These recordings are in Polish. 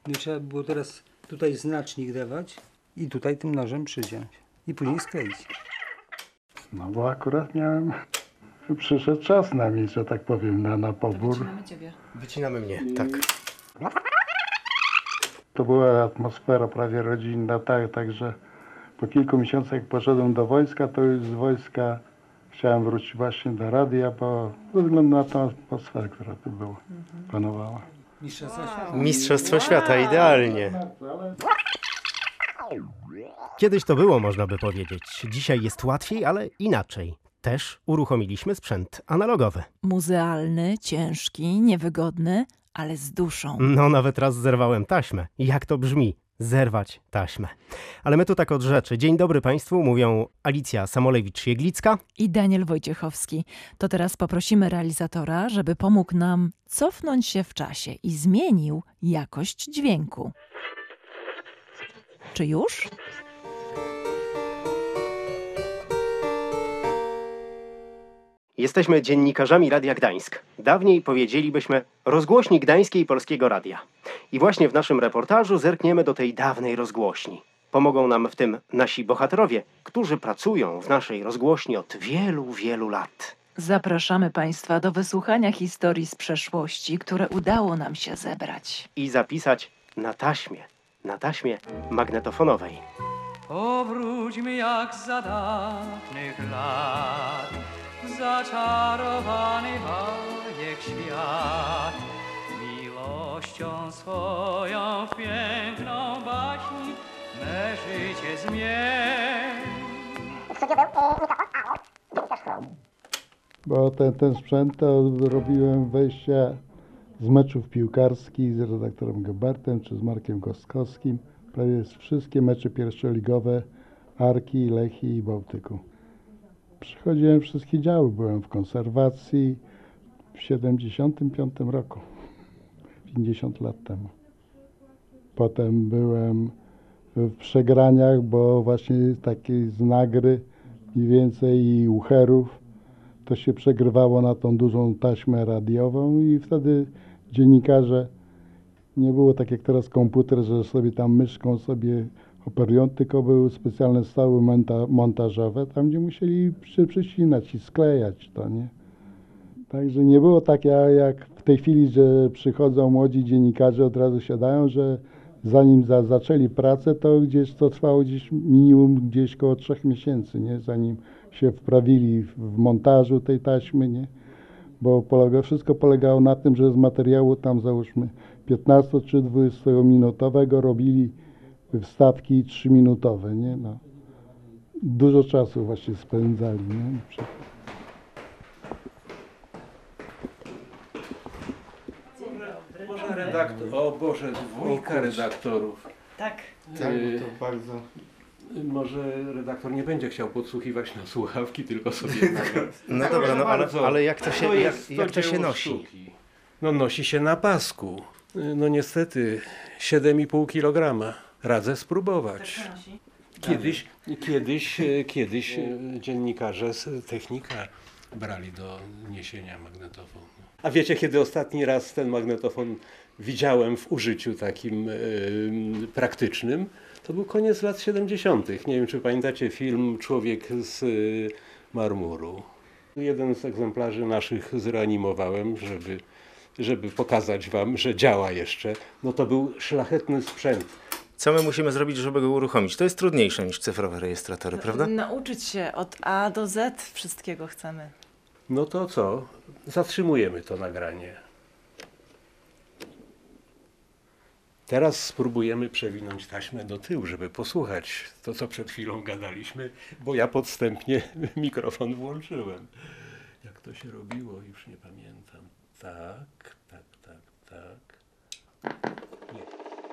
Trzeba było teraz tutaj znacznik dawać i tutaj tym nożem przyciąć i później skleić. No bo akurat przyszedł czas na mnie, że tak powiem, na pobór. Wycinamy ciebie. Wycinamy mnie, tak. To była atmosfera prawie rodzinna, także po kilku miesiącach jak poszedłem do wojska, to już z wojska chciałem wrócić właśnie do radia, bo ze względu na tę atmosferę, która tu była, panowała. Mistrzostwa świata. Mistrzostwo świata, idealnie. Kiedyś to było, można by powiedzieć. Dzisiaj jest łatwiej, ale inaczej. Też uruchomiliśmy sprzęt analogowy. Muzealny, ciężki, niewygodny, ale z duszą. No, nawet raz zerwałem taśmę. Jak to brzmi? Zerwać taśmę. Ale my tu tak od rzeczy. Dzień dobry Państwu, mówią Alicja Samolewicz-Jeglicka I Daniel Wojciechowski. To teraz poprosimy realizatora, żeby pomógł nam cofnąć się w czasie i zmienił jakość dźwięku. Czy już? Jesteśmy dziennikarzami Radia Gdańsk. Dawniej powiedzielibyśmy rozgłośni Gdańskiej Polskiego Radia. I właśnie w naszym reportażu zerkniemy do tej dawnej rozgłośni. Pomogą nam w tym nasi bohaterowie, którzy pracują w naszej rozgłośni od wielu, wielu lat. Zapraszamy Państwa do wysłuchania historii z przeszłości, które udało nam się zebrać. I zapisać na taśmie magnetofonowej. Powróćmy jak za dawnych lat, w zaczarowany bajek świat. Miłością swoją w piękną baśni me życie zmień. Bo ten sprzęt to robiłem wejścia z meczów piłkarskich z redaktorem Gebertem czy z Markiem Kostkowskim. Prawie wszystkie mecze pierwszoligowe Arki, Lechii i Bałtyku. Przychodziłem wszystkie działy, byłem w konserwacji w 75 roku, 50 lat temu. Potem byłem w przegraniach, bo właśnie takie z Nagry mniej więcej i Ucherów to się przegrywało na tą dużą taśmę radiową i wtedy dziennikarze, nie było tak jak teraz komputer, że sobie tam myszką sobie operują, tylko były specjalne stoły montażowe, tam gdzie musieli przycinać i sklejać to, nie? Także nie było tak jak w tej chwili, że przychodzą młodzi dziennikarze, od razu siadają, że zanim zaczęli pracę, to trwało gdzieś minimum gdzieś koło 3 miesięcy, nie? Zanim się wprawili w montażu tej taśmy, nie? Bo wszystko polegało na tym, że z materiału tam załóżmy 15 czy 20 minutowego robili wstawki 3-minutowe, nie? No. Dużo czasu właśnie spędzali, nie? Może redaktor, o Boże, dwójka redaktorów. Tak. Tak, to bardzo... Może redaktor nie będzie chciał podsłuchiwać na słuchawki, tylko sobie nagra. No dobra, no ale jak to się, jak to się dzieło nosi? sztuki. No nosi się na pasku. No niestety 7,5 kg. Radzę spróbować. Kiedyś dziennikarze z technika brali do niesienia magnetofonu. A wiecie, kiedy ostatni raz ten magnetofon widziałem w użyciu takim praktycznym? To był koniec lat 70. Nie wiem, czy pamiętacie film Człowiek z marmuru. Jeden z egzemplarzy naszych zreanimowałem, żeby pokazać wam, że działa jeszcze. No to był szlachetny sprzęt. Co my musimy zrobić, żeby go uruchomić? To jest trudniejsze niż cyfrowe rejestratory, prawda? Nauczyć się od A do Z wszystkiego chcemy. No to co? Zatrzymujemy to nagranie. Teraz spróbujemy przewinąć taśmę do tyłu, żeby posłuchać to, co przed chwilą gadaliśmy, bo ja podstępnie mikrofon włączyłem. Jak to się robiło, już nie pamiętam. Tak. Nie.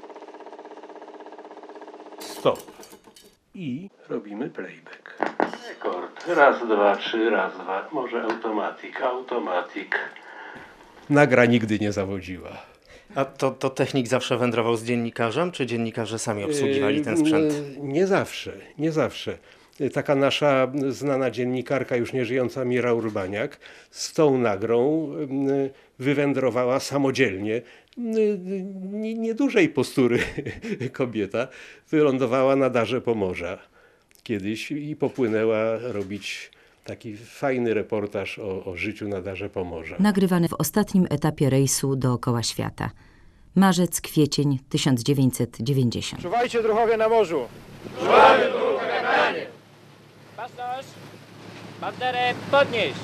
Stop. I robimy playback. Rekord. Raz, dwa, trzy, raz, dwa. Może automatic. Nagra nigdy nie zawodziła. A to technik zawsze wędrował z dziennikarzem, czy dziennikarze sami obsługiwali ten sprzęt? Nie zawsze. Taka nasza znana dziennikarka, już nieżyjąca Mira Urbaniak, z tą nagrą wywędrowała samodzielnie niedużej postury kobieta wylądowała na darze Pomorza kiedyś i popłynęła robić taki fajny reportaż o życiu na darze Pomorza. Nagrywany w ostatnim etapie rejsu dookoła świata. Marzec, kwiecień 1990. Czuwajcie, druhowie na morzu! Pasaż! Banderę podnieść!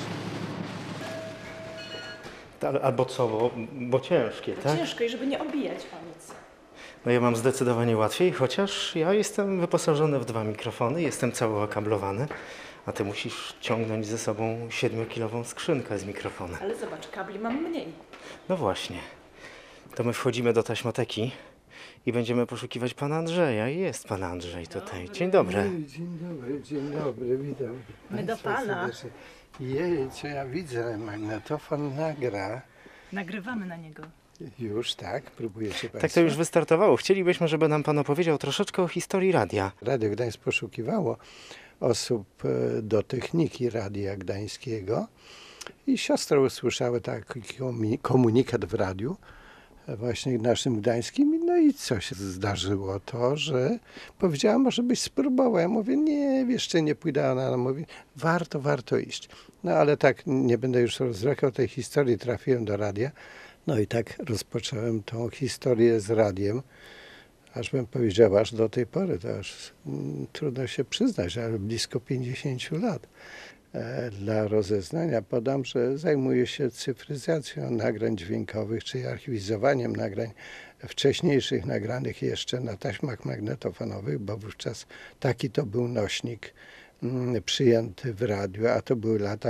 Albo co, bo ciężkie, tak? Ciężko i żeby nie obijać o nic. No ja mam zdecydowanie łatwiej, chociaż ja jestem wyposażony w 2 mikrofony, jestem cały okablowany, a ty musisz ciągnąć ze sobą 7-kilową skrzynkę z mikrofonem. Ale zobacz, kabli mam mniej. No właśnie. To my wchodzimy do taśmoteki i będziemy poszukiwać pana Andrzeja. I jest pan Andrzej tutaj. Dzień dobry. Dzień dobry, witam. My do pana. Jej, co ja widzę, magnetofon nagra. Nagrywamy na niego. Już tak, próbujecie państwo? Tak to już wystartowało. Chcielibyśmy, żeby nam pan opowiedział troszeczkę o historii radia. Radio Gdańsk poszukiwało osób do techniki Radia Gdańskiego i siostry usłyszały taki komunikat w radiu właśnie naszym gdańskim. No i co się zdarzyło? To, że powiedziała, może byś spróbował. Ja mówię, nie, jeszcze nie pójdę. Ona mówi, warto iść. No ale tak, nie będę już rozwlekał tej historii, trafiłem do radia. No i tak rozpocząłem tą historię z radiem. Aż bym powiedział, aż do tej pory, to aż trudno się przyznać, ale blisko 50 lat. Dla rozeznania podam, że zajmuję się cyfryzacją nagrań dźwiękowych, czy archiwizowaniem nagrań wcześniejszych, nagranych jeszcze na taśmach magnetofonowych, bo wówczas taki to był nośnik przyjęty w radiu, a to były lata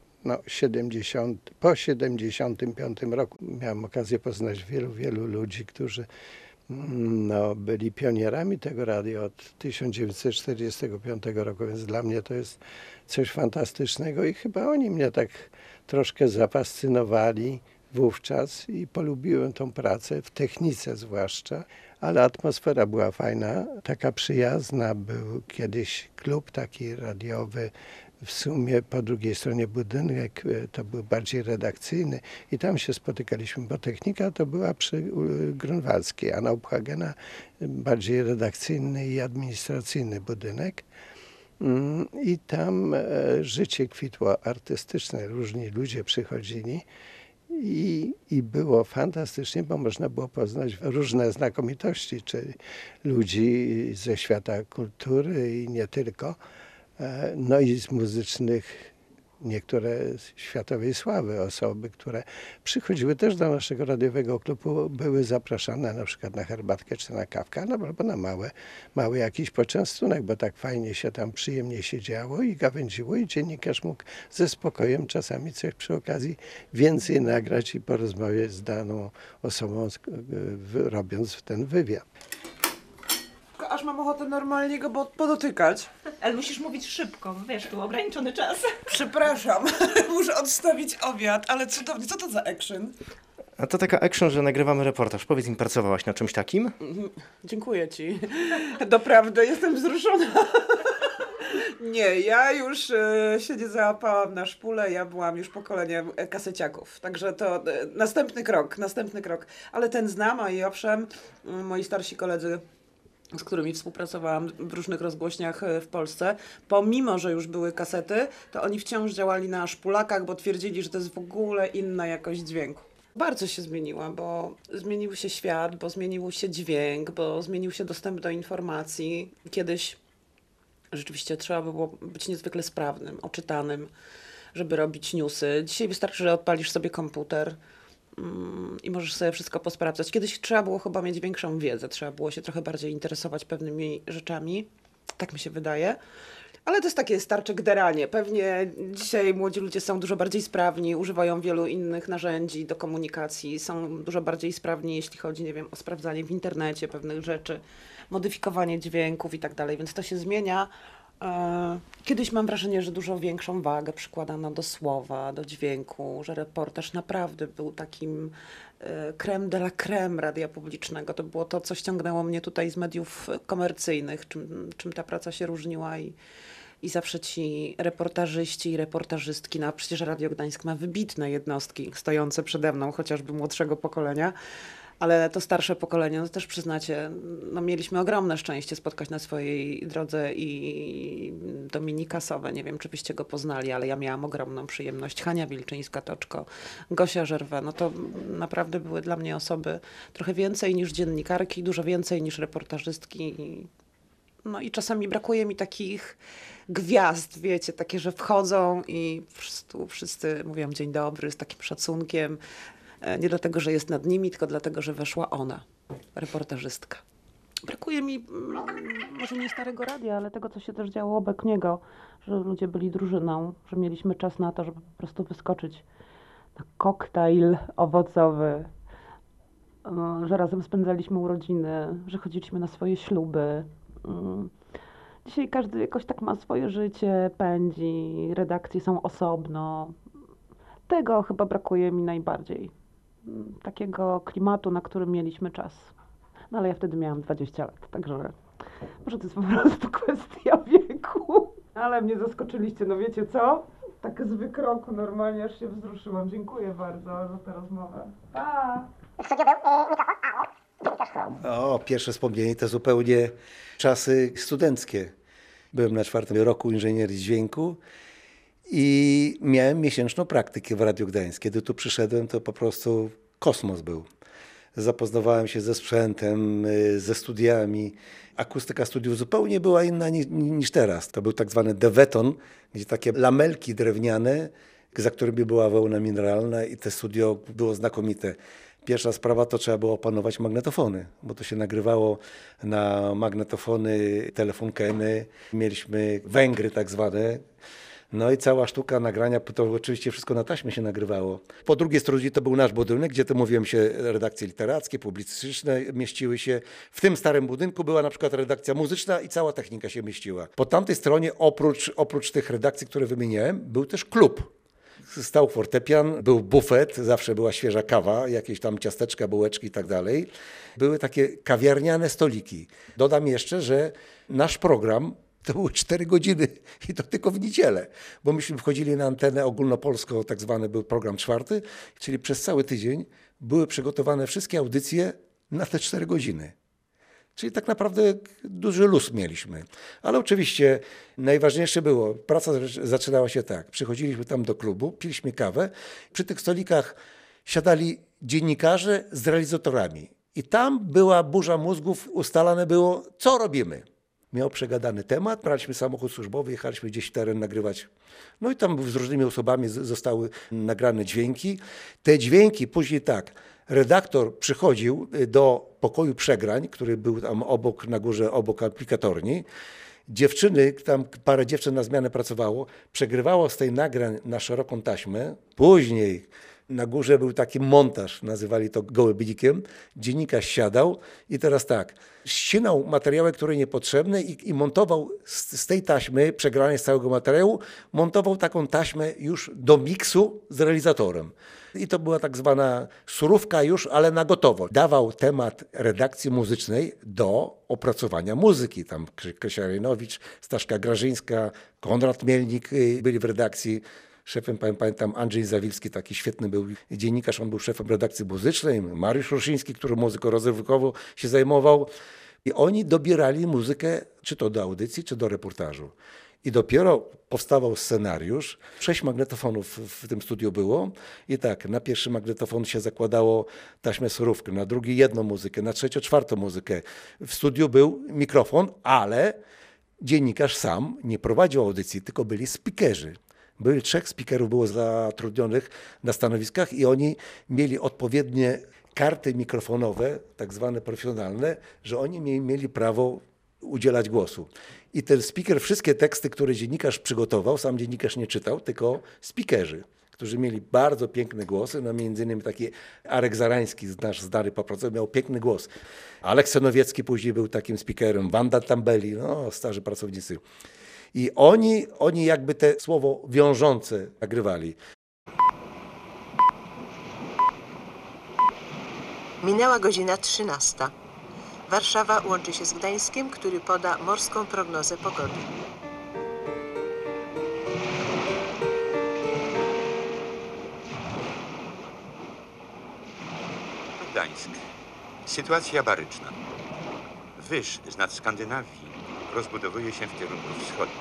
70, po 75 roku. Miałem okazję poznać wielu ludzi, którzy byli pionierami tego radia od 1945 roku, więc dla mnie to jest coś fantastycznego i chyba oni mnie tak troszkę zafascynowali wówczas i polubiłem tą pracę, w technice zwłaszcza, ale atmosfera była fajna, taka przyjazna. Był kiedyś klub taki radiowy, w sumie po drugiej stronie budynek, to był bardziej redakcyjny i tam się spotykaliśmy, bo technika to była przy Grunwaldzkiej, a na Uphagena bardziej redakcyjny i administracyjny budynek. I tam życie kwitło artystyczne, różni ludzie przychodzili i było fantastycznie, bo można było poznać różne znakomitości, czy ludzi ze świata kultury i nie tylko. No i z muzycznych, niektóre światowej sławy osoby, które przychodziły też do naszego radiowego klubu, były zapraszane na przykład na herbatkę czy na kawkę, albo na mały jakiś poczęstunek, bo tak fajnie się tam przyjemnie siedziało i gawędziło i dziennikarz mógł ze spokojem czasami coś przy okazji więcej nagrać i porozmawiać z daną osobą, robiąc ten wywiad. Aż mam ochotę normalnie go podotykać. Ale musisz mówić szybko, bo wiesz, tu ograniczony czas. Przepraszam, muszę odstawić obiad, ale cudownie. Co to za action? A to taka action, że nagrywamy reportaż. Powiedz mi, pracowałaś na czymś takim? Dziękuję ci. Doprawdy, jestem wzruszona. Nie, ja już się nie załapałam na szpulę, ja byłam już pokoleniem kaseciaków. Także to następny krok. Ale ten znam, a i owszem, moi starsi koledzy, z którymi współpracowałam w różnych rozgłośniach w Polsce, pomimo że już były kasety, to oni wciąż działali na szpulakach, bo twierdzili, że to jest w ogóle inna jakość dźwięku. Bardzo się zmieniła, bo zmienił się świat, bo zmienił się dźwięk, bo zmienił się dostęp do informacji. Kiedyś rzeczywiście trzeba było być niezwykle sprawnym, oczytanym, żeby robić newsy. Dzisiaj wystarczy, że odpalisz sobie komputer i możesz sobie wszystko posprawdzać. Kiedyś trzeba było chyba mieć większą wiedzę, trzeba było się trochę bardziej interesować pewnymi rzeczami, tak mi się wydaje. Ale to jest takie starcze gderanie. Pewnie dzisiaj młodzi ludzie są dużo bardziej sprawni, używają wielu innych narzędzi do komunikacji, są dużo bardziej sprawni, jeśli chodzi, nie wiem, o sprawdzanie w internecie pewnych rzeczy, modyfikowanie dźwięków i tak dalej, więc to się zmienia. Kiedyś mam wrażenie, że dużo większą wagę przykładano do słowa, do dźwięku, że reportaż naprawdę był takim crème de la crème radia publicznego. To było to, co ściągnęło mnie tutaj z mediów komercyjnych, czym ta praca się różniła i zawsze ci reportażyści i reportażystki, no a przecież Radio Gdańsk ma wybitne jednostki stojące przede mną, chociażby młodszego pokolenia, Ale to starsze pokolenie, no też przyznacie, no mieliśmy ogromne szczęście spotkać na swojej drodze i Dominika Sowę, nie wiem, czy byście go poznali, ale ja miałam ogromną przyjemność. Hania Wilczyńska-Toczko, Gosia Żerwę, no to naprawdę były dla mnie osoby trochę więcej niż dziennikarki, dużo więcej niż reportażystki. No i czasami brakuje mi takich gwiazd, wiecie, takie, że wchodzą i wszyscy mówią dzień dobry z takim szacunkiem. Nie dlatego, że jest nad nimi, tylko dlatego, że weszła ona, reportażystka. Brakuje mi może nie Starego Radia, ale tego, co się też działo obok niego, że ludzie byli drużyną, że mieliśmy czas na to, żeby po prostu wyskoczyć na koktajl owocowy, że razem spędzaliśmy urodziny, że chodziliśmy na swoje śluby. Dzisiaj każdy jakoś tak ma swoje życie, pędzi, redakcje są osobno. Tego chyba brakuje mi najbardziej. Takiego klimatu, na którym mieliśmy czas. No ale ja wtedy miałam 20 lat, także może to jest po prostu kwestia wieku. Ale mnie zaskoczyliście, no wiecie co? Tak z wykroku normalnie aż się wzruszyłam. Dziękuję bardzo za tę rozmowę. Pa! O, pierwsze wspomnienie to zupełnie czasy studenckie. Byłem na 4. roku inżynierii dźwięku i miałem miesięczną praktykę w Radiu Gdańsk. Kiedy tu przyszedłem, to po prostu kosmos był. Zapoznawałem się ze sprzętem, ze studiami. Akustyka studiów zupełnie była inna niż teraz. To był tak zwany deweton, gdzie takie lamelki drewniane, za którymi była wełna mineralna i te studio było znakomite. Pierwsza sprawa to trzeba było opanować magnetofony, bo to się nagrywało na magnetofony, telefonkeny. Mieliśmy węgry tak zwane. No i cała sztuka nagrania, to oczywiście wszystko na taśmie się nagrywało. Po drugiej stronie to był nasz budynek, gdzie to mówiłem się redakcje literackie, publicystyczne mieściły się. W tym starym budynku była na przykład redakcja muzyczna i cała technika się mieściła. Po tamtej stronie oprócz tych redakcji, które wymieniałem, był też klub. Stał fortepian, był bufet, zawsze była świeża kawa, jakieś tam ciasteczka, bułeczki i tak dalej. Były takie kawiarniane stoliki. Dodam jeszcze, że nasz program to były 4 godziny i to tylko w niedzielę, bo myśmy wchodzili na antenę ogólnopolską, tak zwany był program 4, czyli przez cały tydzień były przygotowane wszystkie audycje na te 4 godziny. Czyli tak naprawdę duży luz mieliśmy. Ale oczywiście najważniejsze było, praca zaczynała się tak. Przychodziliśmy tam do klubu, piliśmy kawę. Przy tych stolikach siadali dziennikarze z realizatorami. I tam była burza mózgów, ustalane było, co robimy. Miał przegadany temat, braliśmy samochód służbowy, jechaliśmy gdzieś w teren nagrywać. No i tam z różnymi osobami zostały nagrane dźwięki. Te dźwięki później tak, redaktor przychodził do pokoju przegrań, który był tam obok, na górze, obok aplikatorni. Dziewczyny, tam parę dziewczyn na zmianę pracowało, przegrywało z tej nagrań na szeroką taśmę. Później na górze był taki montaż, nazywali to gołębnikiem. Dziennikarz siadał i teraz tak, ścinał materiały, które niepotrzebne i montował z tej taśmy, przegranej z całego materiału, montował taką taśmę już do miksu z realizatorem. I to była tak zwana surówka już, ale na gotowo. Dawał temat redakcji muzycznej do opracowania muzyki. Tam Krysia Rejnowicz, Staszka Grażyńska, Konrad Mielnik byli w redakcji. Szefem, pamiętam, Andrzej Zawilski, taki świetny był dziennikarz, on był szefem redakcji muzycznej, Mariusz Ruszyński, który muzyką rozrywkową się zajmował. I oni dobierali muzykę, czy to do audycji, czy do reportażu. I dopiero powstawał scenariusz. 6 magnetofonów w tym studiu było. I tak, na pierwszy magnetofon się zakładało taśmę surówkę, na drugi jedną muzykę, na trzecią, czwartą muzykę. W studiu był mikrofon, ale dziennikarz sam nie prowadził audycji, tylko byli speakerzy. Byli 3 speakerów było zatrudnionych na stanowiskach i oni mieli odpowiednie karty mikrofonowe, tak zwane profesjonalne, że oni mieli prawo udzielać głosu. I ten speaker, wszystkie teksty, które dziennikarz przygotował, sam dziennikarz nie czytał, tylko speakerzy, którzy mieli bardzo piękne głosy, no między innymi taki Arek Zarański, nasz znany po prostu, miał piękny głos. Aleks Sonowiecki później był takim speakerem, Wanda Tambeli, no starzy pracownicy. I oni jakby te słowo wiążące nagrywali. Minęła godzina 13. Warszawa łączy się z Gdańskiem, który poda morską prognozę pogody. Gdańsk. Sytuacja baryczna. Wyż z nad Skandynawii rozbudowuje się w kierunku wschodnim.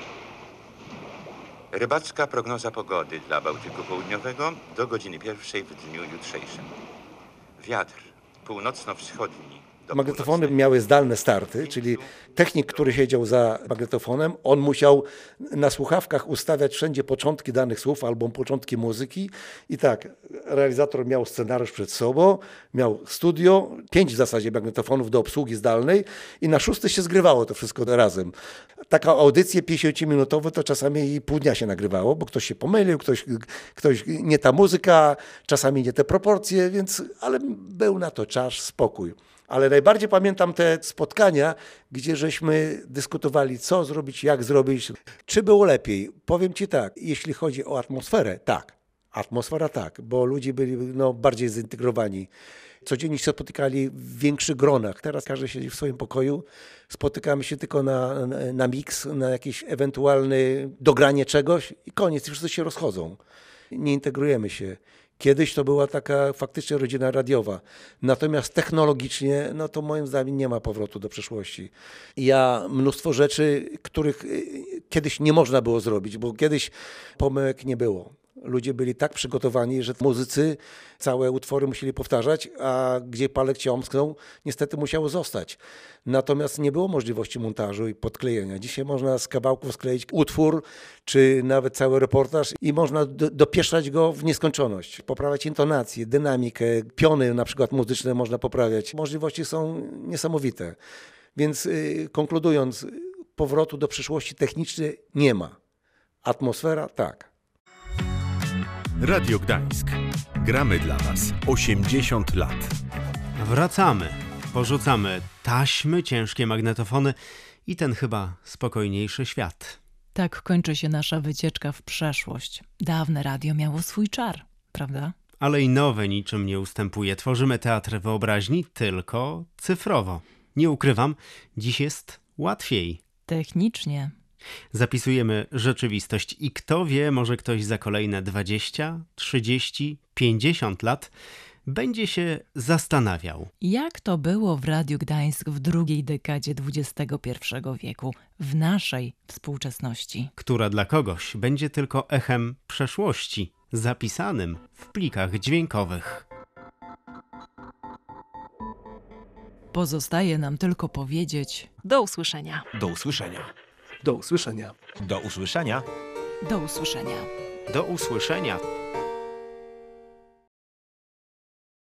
Rybacka prognoza pogody dla Bałtyku Południowego do godziny 1 w dniu jutrzejszym. Wiatr północno-wschodni. Magnetofony miały zdalne starty, czyli technik, który siedział za magnetofonem, on musiał na słuchawkach ustawiać wszędzie początki danych słów albo początki muzyki. I tak, realizator miał scenariusz przed sobą, miał studio, 5 w zasadzie magnetofonów do obsługi zdalnej i na 6 się zgrywało to wszystko razem. Taka audycję 50-minutową to czasami i pół dnia się nagrywało, bo ktoś się pomylił, ktoś nie ta muzyka, czasami nie te proporcje, więc, ale był na to czas, spokój. Ale najbardziej pamiętam te spotkania, gdzie żeśmy dyskutowali, co zrobić, jak zrobić. Czy było lepiej? Powiem Ci tak, jeśli chodzi o atmosferę, tak. Atmosfera tak, bo ludzie byli bardziej zintegrowani. Codziennie się spotykali w większych gronach. Teraz każdy siedzi w swoim pokoju. Spotykamy się tylko na miks, na jakieś ewentualne dogranie czegoś i koniec. I wszyscy się rozchodzą. Nie integrujemy się. Kiedyś to była taka faktycznie rodzina radiowa. Natomiast technologicznie, no to moim zdaniem nie ma powrotu do przeszłości. Ja mnóstwo rzeczy, których kiedyś nie można było zrobić, bo kiedyś pomyłek nie było. Ludzie byli tak przygotowani, że muzycy całe utwory musieli powtarzać, a gdzie palec się omsknął, niestety musiało zostać. Natomiast nie było możliwości montażu i podklejenia. Dzisiaj można z kawałków skleić utwór, czy nawet cały reportaż i można dopieszczać go w nieskończoność. Poprawiać intonację, dynamikę, piony na przykład muzyczne można poprawiać. Możliwości są niesamowite. Więc konkludując, powrotu do przyszłości technicznej nie ma. Atmosfera tak. Radio Gdańsk. Gramy dla Was 80 lat. Wracamy. Porzucamy taśmy, ciężkie magnetofony i ten chyba spokojniejszy świat. Tak kończy się nasza wycieczka w przeszłość. Dawne radio miało swój czar, prawda? Ale i nowe niczym nie ustępuje. Tworzymy teatr wyobraźni tylko cyfrowo. Nie ukrywam, dziś jest łatwiej. Technicznie. Zapisujemy rzeczywistość i kto wie, może ktoś za kolejne 20, 30, 50 lat będzie się zastanawiał. Jak to było w Radiu Gdańsk w drugiej dekadzie XXI wieku, w naszej współczesności? Która dla kogoś będzie tylko echem przeszłości, zapisanym w plikach dźwiękowych. Pozostaje nam tylko powiedzieć do usłyszenia. Do usłyszenia. Do usłyszenia. Do usłyszenia. Do usłyszenia. Do usłyszenia.